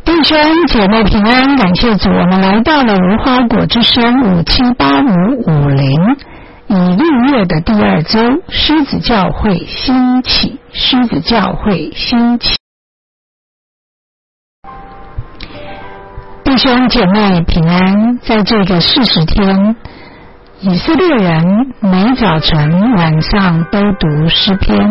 弟兄姐妹平安，感谢主，我们来到了无花果之声578550，以6月的第2周，狮子教会兴起，狮子教会兴起。弟兄姐妹平安，在这个40天，以色列人每早晨晚上都读诗篇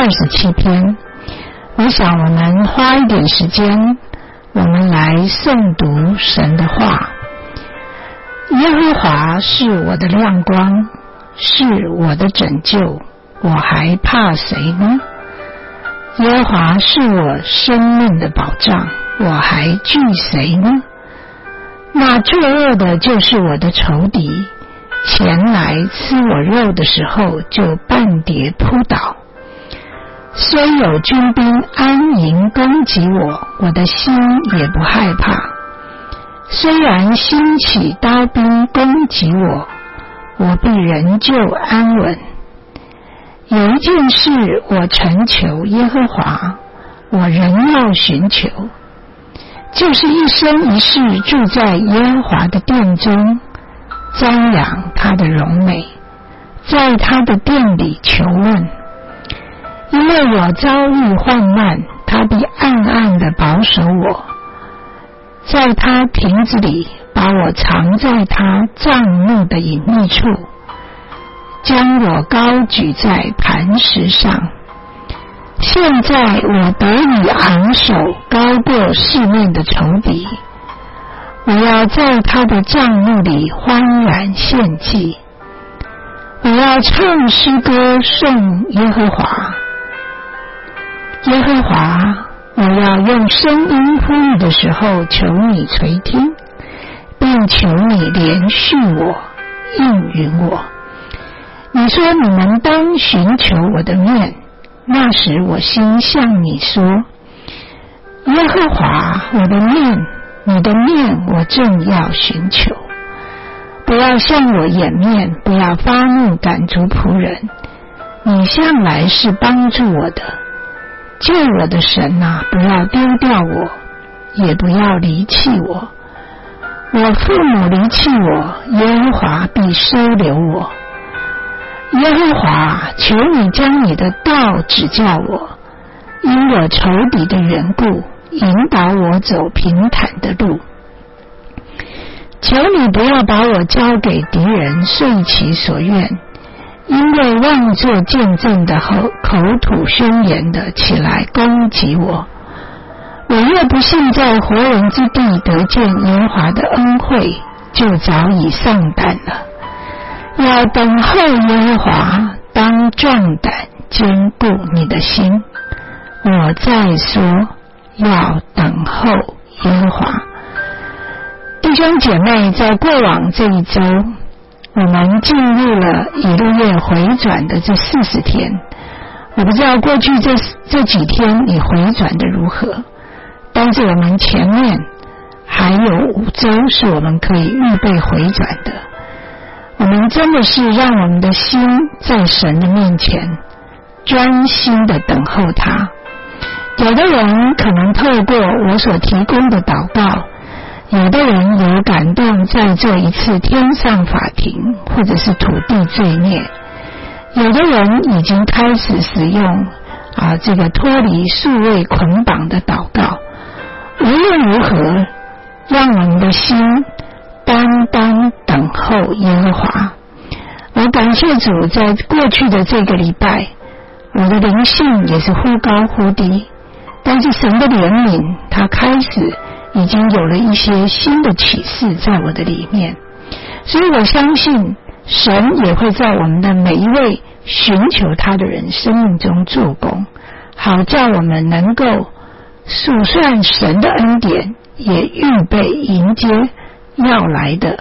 27篇。我想我们花一点时间，我们来诵读神的话。耶和华是我的亮光，是我的拯救，我还怕谁呢？耶和华是我生命的保障，我还惧谁呢？那作恶的就是我的仇敌，前来吃我肉的时候就半跌扑倒。虽有军兵安营攻击我，我的心也不害怕。虽然兴起刀兵攻击我，我必仍旧安稳。有一件事我曾求耶和华，我仍要寻求，就是一生一世住在耶和华的殿中，瞻仰他的荣美，在他的殿里求问。因为我遭遇患难，他必暗暗地保守我，在他亭子里把我藏在他帐幕的隐秘处，将我高举在磐石上。现在我得以昂首，高过四面的仇敌。我要在他的帐幕里欢然献祭，我要唱诗歌颂耶和华。耶和华，我要用声音呼吁的时候，求你垂听，并求你怜恤我，应允我。你说你们当寻求我的面，那时我心向你说，耶和华，我的面，你的面我正要寻求。不要向我掩面，不要发怒赶逐仆人，你向来是帮助我的。救我的神啊，不要丢掉我，也不要离弃我。我父母离弃我，耶和华必收留我。耶和华，求你将你的道指教我，因我仇敌的缘故，引导我走平坦的路。求你不要把我交给敌人，遂其所愿。因为妄作见证的口吐宣言的起来攻击我，我若不幸在活人之地得见耶和华的恩惠，就早已丧胆了。要等候耶和华，当壮胆，坚固你的心。我再说，要等候耶和华。弟兄姐妹，在过往这一周，我们进入了以色列回转的这40天，我不知道过去这几天你回转的如何，但是我们前面还有5周是我们可以预备回转的。我们真的是让我们的心在神的面前专心的等候他。有的人可能透过我所提供的祷告，有的人有感动在做一次天上法庭或者是土地罪孽，有的人已经开始使用这个脱离数位捆绑的祷告。无论如何，让我们的心单单等候耶和华。我感谢主，在过去的这个礼拜，我的灵性也是忽高忽低，但是神的怜悯，他开始已经有了一些新的启示在我的里面，所以我相信神也会在我们的每一位寻求他的人生命中做工，好叫我们能够数算神的恩典，也预备迎接要来的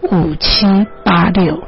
5786。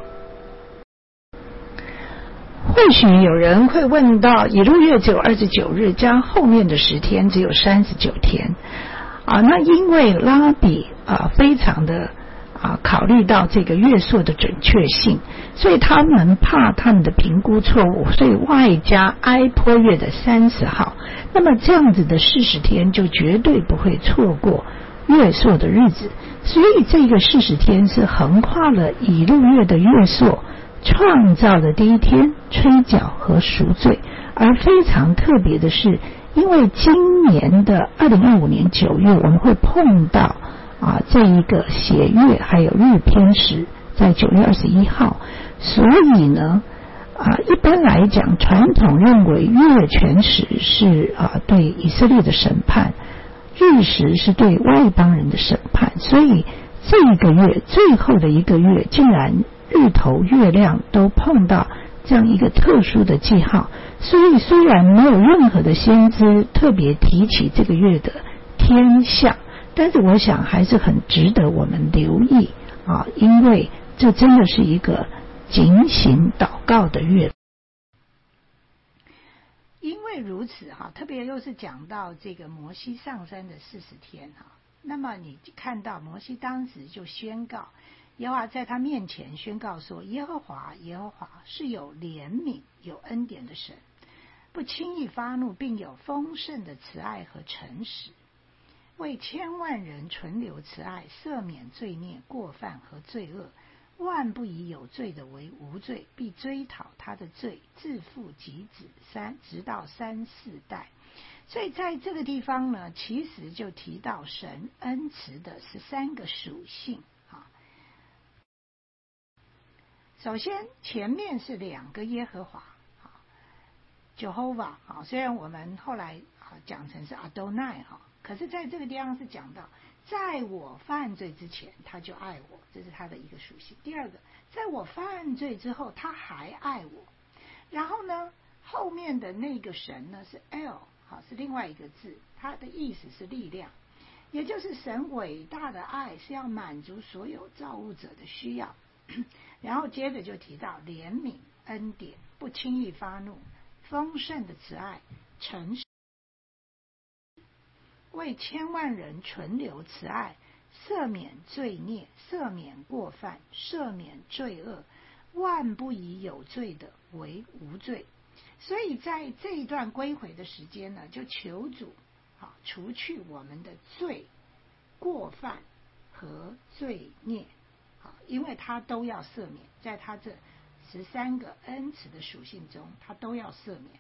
或许有人会问到，以路月只有29日，加后面的10天只有39天那因为拉比非常的考虑到这个月朔的准确性，所以他们怕他们的评估错误，所以外加哀坡月的30号，那么这样子的40天就绝对不会错过月朔的日子。所以这个40天是横跨了乙入月的月朔创造的第一天吹角和赎罪。而非常特别的是，因为今年的2025年9月我们会碰到这一个血月还有日偏食在9月21号，所以呢一般来讲传统认为月全食是对以色列的审判，日食是对外邦人的审判，所以这个月最后的一个月竟然日头月亮都碰到这样一个特殊的记号。所以虽然没有任何的先知特别提起这个月的天象，但是我想还是很值得我们留意因为这真的是一个警醒祷告的月。因为如此特别又是讲到这个摩西上山的40天那么你看到摩西当时就宣告，耶和华在他面前宣告说，耶和华是有怜悯有恩典的神，不轻易发怒，并有丰盛的慈爱和诚实，为千万人存留慈爱，赦免罪孽过犯和罪恶，万不以有罪的为无罪，必追讨他的罪，自父及子直到3、4代。所以在这个地方呢，其实就提到神恩慈的13个属性首先前面是2个耶和华Jehovah 虽然我们后来讲成是 Adonai 可是在这个地方是讲到在我犯罪之前他就爱我，这是他的一个属性。第二个，在我犯罪之后他还爱我。然后呢，后面的那个神呢是 El， 是另外一个字，它的意思是力量，也就是神伟大的爱是要满足所有造物者的需要。然后接着就提到怜悯恩典，不轻易发怒，丰盛的慈爱，诚实，为千万人存留慈爱，赦免罪孽，赦免过犯，赦免罪恶，万不以有罪的为无罪。所以在这一段归回的时间呢，就求主除去我们的罪、过犯和罪孽，因为他都要赦免，在他这13个恩慈的属性中，他都要赦免。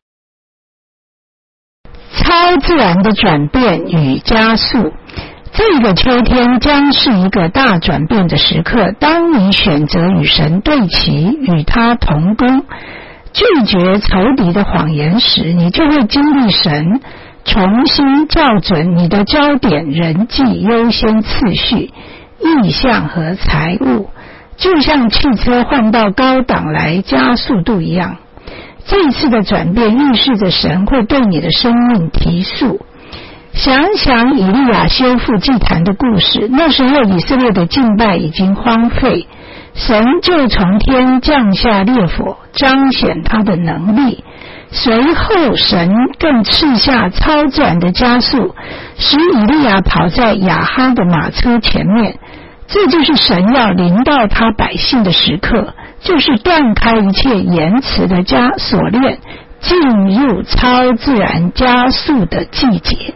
超自然的转变与加速，这个秋天将是一个大转变的时刻。当你选择与神对齐，与他同工，拒绝仇敌的谎言时，你就会经历神重新校准你的焦点、人际优先次序、意向和财务，就像汽车换到高档来加速度一样。这一次的转变预示着神会对你的生命提速。想想以利亚修复祭坛的故事，那时候以色列的敬拜已经荒废，神就从天降下烈火，彰显他的能力。随后神更赐下超自然的加速，使以利亚跑在亚哈的马车前面。这就是神要临到他百姓的时刻，就是断开一切延迟的锁链，进入超自然加速的季节。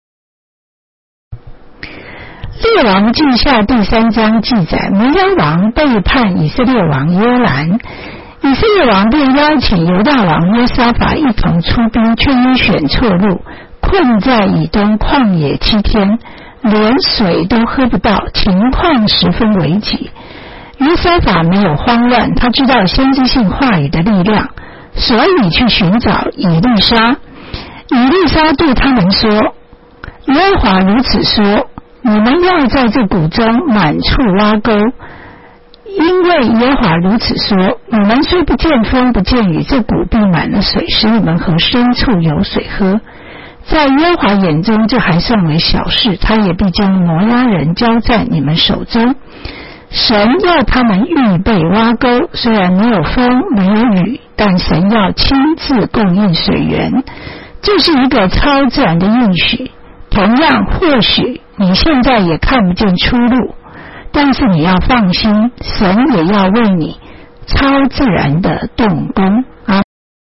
列王记下第3章记载，摩押王背叛以色列王约兰，以色列王便邀请犹大王约沙法一同出兵，却因选错路，困在以东旷野7天，连水都喝不到，情况十分危急。约沙法没有慌乱，他知道先知性话语的力量，所以去寻找以利沙。以利沙对他们说，耶和华如此说，你们要在这谷中满处挖沟，因为耶和华如此说，你们虽不见风不见雨，这谷必满了水，使你们和牲畜有水喝。在耶和华眼中这还算为小事，他也必将摩押人交在你们手中。神要他们预备挖沟，虽然没有风没有雨，但神要亲自供应水源，这是一个超自然的应许。同样，或许你现在也看不见出路， 但是你要放心，神也要为你超自然的动工啊。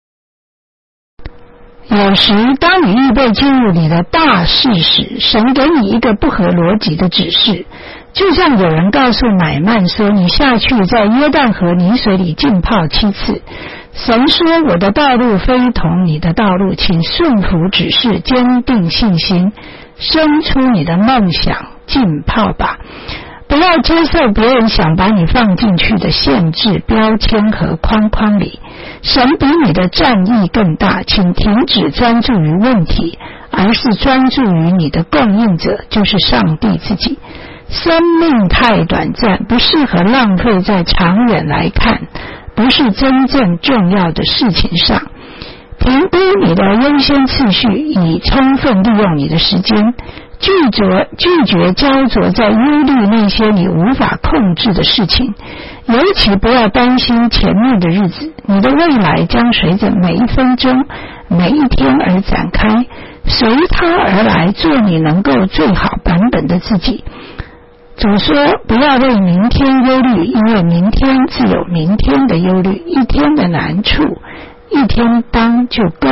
有时当你预备进入你的大事时，神给你一个不合逻辑的指示，就像有人告诉乃縵说，你下去在约旦河泥水里浸泡7次。神说，我的道路非同你的道路，请顺服指示，坚定信心，生出你的梦想，浸泡吧。不要接受别人想把你放进去的限制、标签和框框里。神比你的战役更大，请停止专注于问题，而是专注于你的供应者，就是上帝自己。生命太短暂，不适合浪费在长远来看不是真正重要的事情上。评估你的优先次序，以充分利用你的时间，拒绝焦灼在忧虑那些你无法控制的事情，尤其不要担心前面的日子，你的未来将随着每一分钟、每一天而展开，随它而来，做你能够最好版本的自己。主说，不要为明天忧虑，因为明天自有明天的忧虑，一天的难处，一天当就够。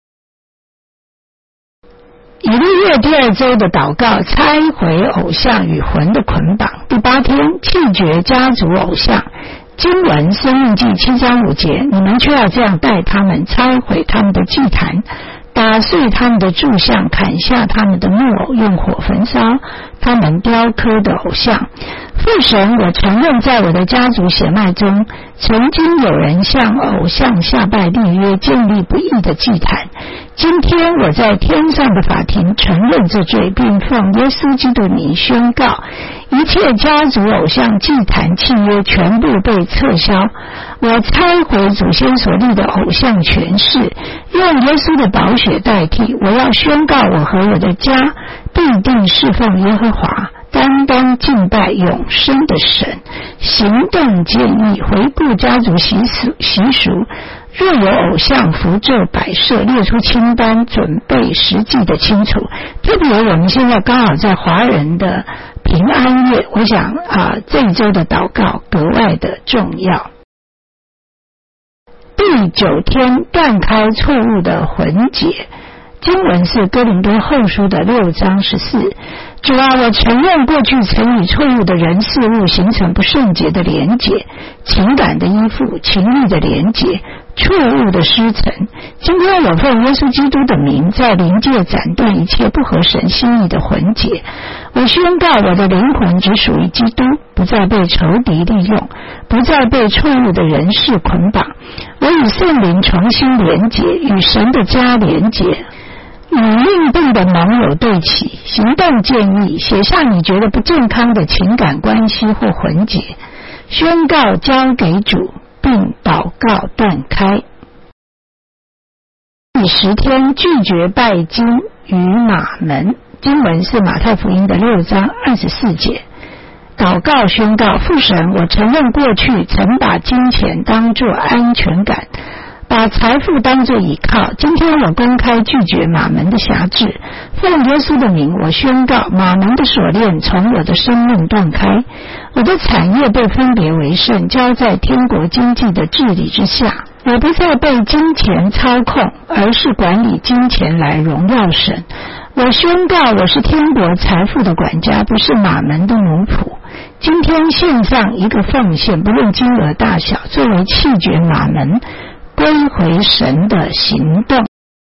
以利月第2周的祷告，拆毁偶像与魂的捆绑。第8天，弃绝家族偶像。经文申命记7章5节，你们却要这样待他们，拆毁他们的祭坛，打碎他们的柱像，砍下他们的木偶，用火焚烧他们雕刻的偶像。父神，我承认在我的家族血脉中，曾经有人向偶像下拜立约，建立不义的祭坛。今天我在天上的法庭承认这罪，并奉耶稣基督名宣告，一切家族偶像祭坛契约全部被撤销。我拆毁祖先所立的偶像权势，用耶稣的宝血代替。我要宣告，我和我的家必定侍奉耶和华，单单敬拜永生的神。行动建议，回顾家族习俗，若有偶像符咒摆设，列出清单，准备实际的清楚。特别我们现在刚好在华人的平安夜，我想这一周的祷告格外的重要。第9天，断开错误的魂结。经文是哥林多后书的6章14。主啊，我承认过去曾与错误的人事物形成不圣洁的连结，情感的依附，情欲的连结，错误的师承。今天我奉耶稣基督的名，在灵界斩断一切不合神心意的魂结。我宣告，我的灵魂只属于基督，不再被仇敌利用，不再被错误的人事捆绑。我与圣灵重新连结，与神的家连结，与命定的盟友对齐。行动建议，写下你觉得不健康的情感关系或魂结，宣告交给主，并祷告断开。第10天，拒绝拜金与马门。经文是马太福音的6章24节。祷告宣告，父神，我承认过去曾把金钱当作安全感，把财富当作依靠。今天我公开拒绝马门的辖制，奉耶稣的名，我宣告马门的锁链从我的生命断开，我的产业被分别为圣，交在天国经济的治理之下。我不再被金钱操控，而是管理金钱来荣耀神。我宣告，我是天国财富的管家，不是马门的奴仆。今天献上一个奉献，不论金额大小，作为弃绝马门、归回神的行动。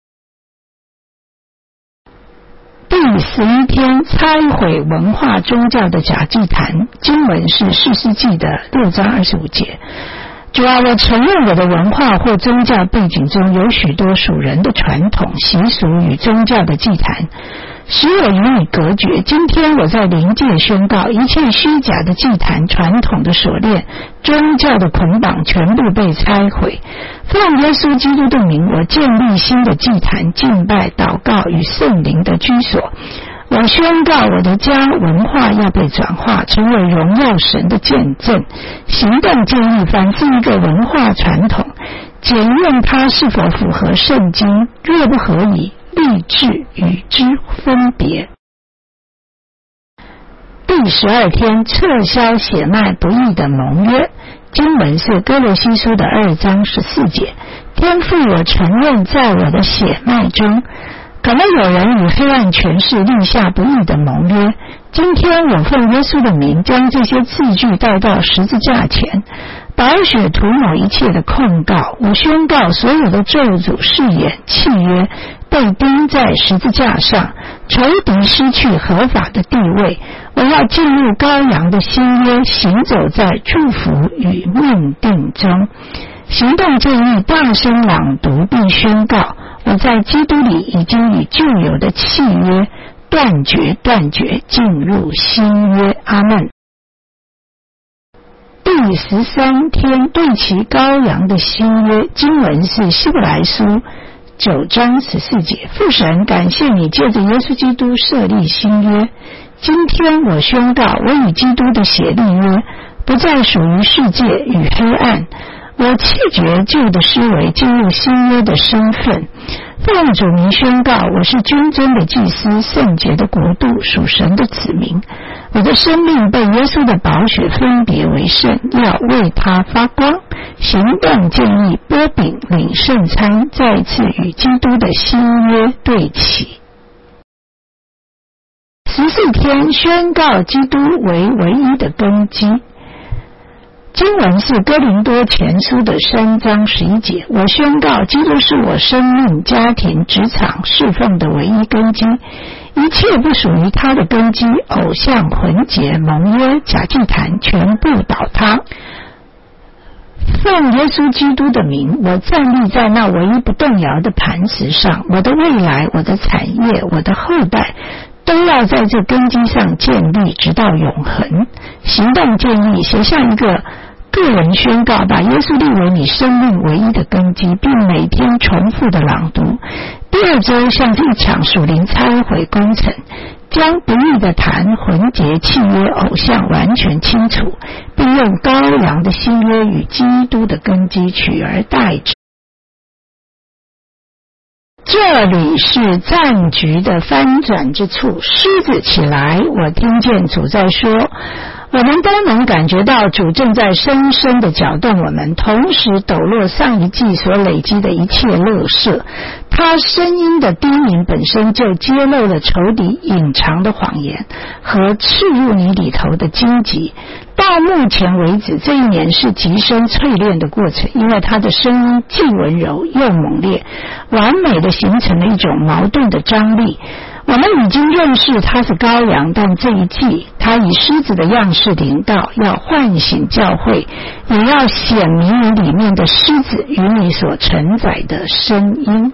第11天，拆毁文化宗教的假祭坛。经文是士师记的6章25节。主啊，我承认我的文化或宗教背景中有许多属人的传统习俗与宗教的祭坛，使我与你隔绝。今天我在灵界宣告，一切虚假的祭坛、传统的锁链、宗教的捆绑全部被拆毁。奉耶稣基督的名，我建立新的祭坛，敬拜、祷告与圣灵的居所。我宣告，我的家文化要被转化，成为荣耀神的见证。行动建议，反思一个文化传统，检验它是否符合圣经，若不合宜，立志与之分别。第 12天撤销血脉不义的盟约。经文是哥罗西书的2章14节。天父，我承认在我的血脉中可能有人与黑暗权势立下不义的盟约。今天我奉耶稣的名将这些字句带到十字架前，宝血涂抹一切的控告。我宣告所有的咒诅、誓言、契约被钉在十字架上，仇敌失去合法的地位。我要进入羔羊的新约，行走在祝福与命定中。行动建议大声朗读并宣告，我在基督里已经与旧有的契约断绝进入新约。阿们。第13天对齐羔羊的新约，经文是希伯来书9章14节。父神，感谢你借着耶稣基督设立新约。今天我宣告，我与基督的血立约，不再属于世界与黑暗。我弃绝旧的思维，进入新约的身份。奉主名宣告，我是君尊的祭司，圣洁的国度，属神的子民。我的生命被耶稣的宝血分别为圣，要为他发光。行动建议拨饼领圣餐，再次与基督的新约对齐。14天宣告基督为唯一的根基。经文是哥林多前书的3章11节。我宣告基督是我生命、家庭、职场侍奉的唯一根基，一切不属于他的根基，偶像、混结、盟约、假祭坛全部倒塌。奉耶稣基督的名，我站立在那唯一不动摇的磐石上。我的未来、我的产业、我的后代都要在这根基上建立，直到永恒。行动建议写下一个个人宣告，把耶稣立为你生命唯一的根基，并每天重复的朗读。第2周像是一场属灵拆毁工程，将不义的坛、混结、契约、偶像完全清除，并用羔羊的新约与基督的根基取而代之。这里是战局的翻转之处。狮子起来，我听见主在说，我们都能感觉到主正在深深地搅动我们，同时抖落上一季所累积的一切垃圾。他声音的低鸣本身就揭露了仇敌隐藏的谎言和刺入你里头的荆棘。到目前为止，这一年是极深淬炼的过程，因为他的声音既温柔又猛烈，完美的形成了一种矛盾的张力。我们已经认识他是羔羊，但这一季他以狮子的样式临到，要唤醒教会，也要显明你里面的狮子与你所承载的声音。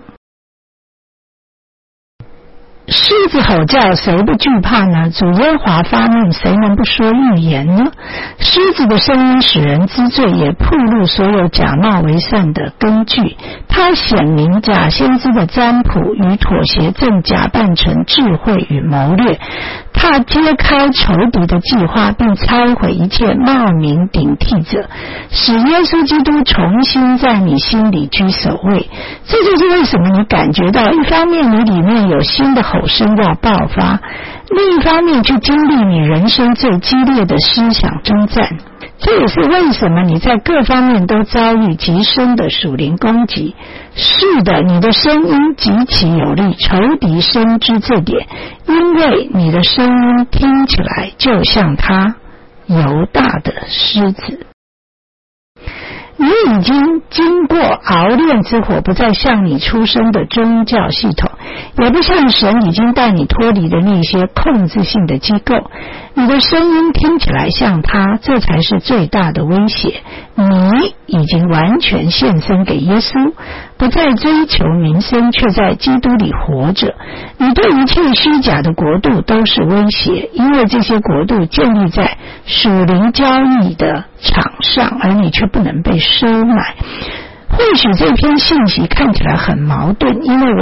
狮子吼叫，谁不惧怕呢？主耶和华发怒，谁能不说预言呢？狮子的声音使人知罪，也暴露所有假冒为善的根据。它显明假先知的占卜与妥协正假扮成智慧与谋略。它揭开仇敌的计划，并拆毁一切冒名顶替者，使耶稣基督重新在你心里居首位。这就是为什么你感觉到一方面你里面有新的吼声要爆发，另一方面去经历你人生最激烈的思想征战。这也是为什么你在各方面都遭遇极深的属灵攻击。是的，你的声音极其有力，仇敌深知这点，因为你的声音听起来就像他犹大的狮子。你已经经过熬炼之火，不再像你出生的宗教系统，也不像神已经带你脱离的那些控制性的机构。你的声音听起来像他，这才是最大的威胁。你已经完全献身给耶稣，不再追求名声，却在基督里活着。你对一切虚假的国度都是威胁，因为这些国度建立在属灵交易的场上，而你却不能被收买。或许这篇信息看起来很矛盾，因为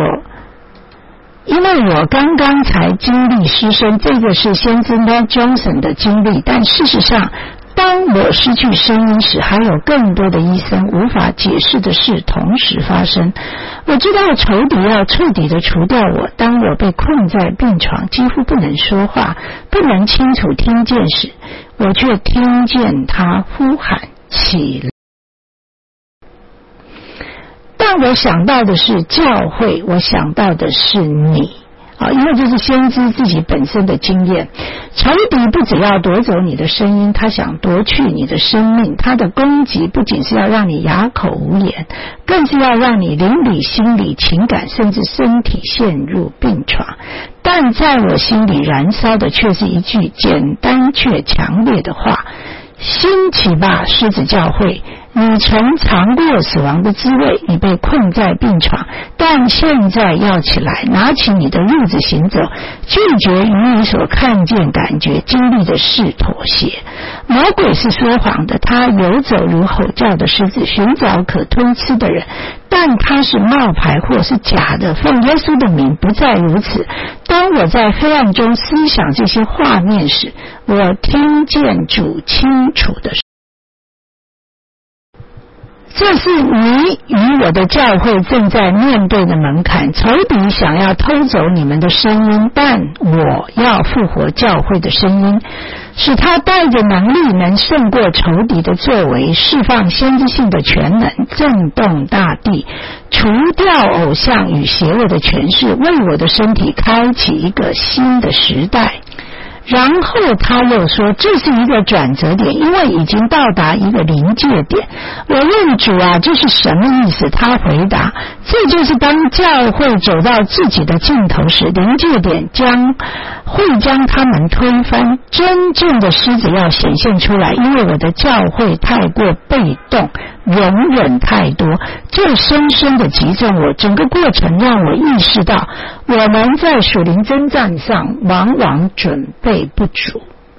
我刚刚才经历失声，这个是先知 Matt Johnson 的经历，但事实上当我失去声音时，还有更多的医生无法解释的事同时发生。我知道仇敌要彻底的除掉我，当我被困在病床，几乎不能说话，不能清楚听见时，我却听见他呼喊起来。但我想到的是教会，我想到的是你因为这是先知自己本身的经验。仇敌不只要夺走你的声音，他想夺去你的生命。他的攻击不仅是要让你哑口无言，更是要让你灵里、心理、情感甚至身体陷入病床。但在我心里燃烧的却是一句简单却强烈的话：兴起吧，狮子教会！你曾尝过死亡的滋味，你被困在病床，但现在要起来，拿起你的褥子行走，拒绝与你所看见、感觉、经历的事妥协。魔鬼是说谎的，他游走如吼叫的狮子，寻找可吞吃的人，但他是冒牌货，是假的。奉耶稣的名不再如此。当我在黑暗中思想这些画面时，我听见主清楚的这是你与我的教会正在面对的门槛。仇敌想要偷走你们的声音，但我要复活教会的声音，使他带着能力能胜过仇敌的作为，释放先知性的全能，震动大地，除掉偶像与邪恶的权势，为我的身体开启一个新的时代。然后他又说，这是一个转折点，因为已经到达一个临界点。我问主啊，这是什么意思？他回答，这就是当教会走到自己的尽头时，临界点会将他们推翻，真正的狮子要显现出来。因为我的教会太过被动，容忍太多，这深深的击中我。整个过程让我意识到，我们在属灵征战上往往准备不足。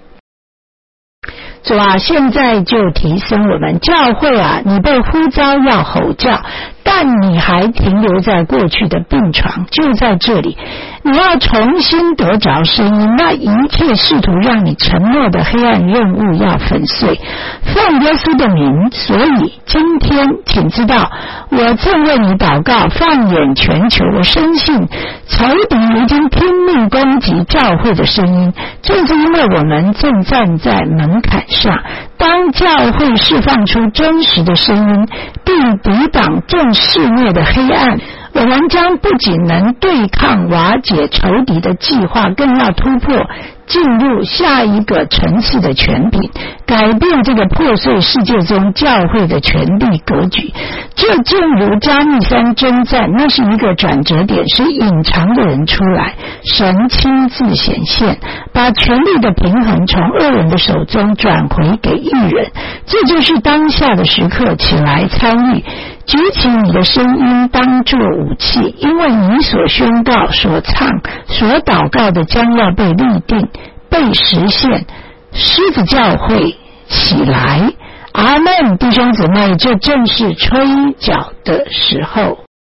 主啊，现在就提升我们教会啊，你被呼召要吼叫，但你还停留在过去的病床，就在这里，你要重新得着声音，那一切试图让你沉默的黑暗任务要粉碎。奉耶稣的名，所以今天请知道，我正为你祷告，放眼全球，我深信仇敌已经拼命攻击教会的声音，正是因为我们正站在门槛上。当教会释放出真实的声音，并抵挡正肆虐的黑暗，我们将不仅能对抗瓦解仇敌的计划，更要突破进入下一个层次的权柄，改变这个破碎世界中教会的权力格局。这正如加密山征战，那是一个转折点，使隐藏的人出来，神亲自显现，把权力的平衡从恶人的手中转回给义人。这就是当下的时刻，起来参与，举起你的声音当作武器，因为你所宣告、所唱、所祷告的将要被立定、被实现。狮子教会起来，阿们！弟兄姊妹，这正是吹角的时候。